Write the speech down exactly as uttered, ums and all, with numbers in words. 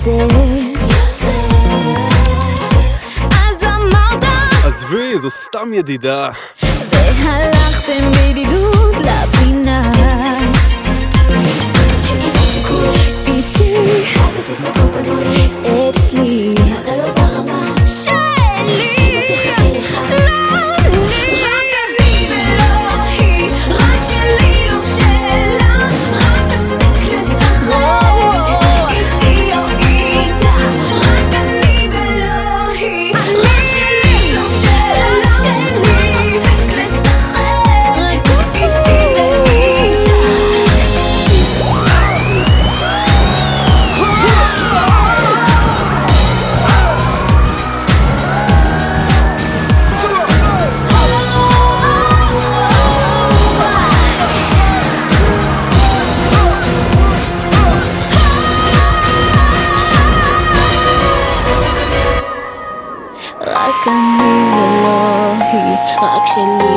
יוצא יפה. אז אמרת עזבי, זו סתם ידידה, והלכתם בידידות לפינה. איתי אצלי אתה לא ברמה שלי, לא אני, רק אני ולא היא, רק שלי לא שלה, רק תפסיק לשחק איתי או איתה, רק אני ולא היא, רק שלי לא שלה, שלי תפסיק לשחק איתי ואיתה. רק אני ולא היא, רק שלי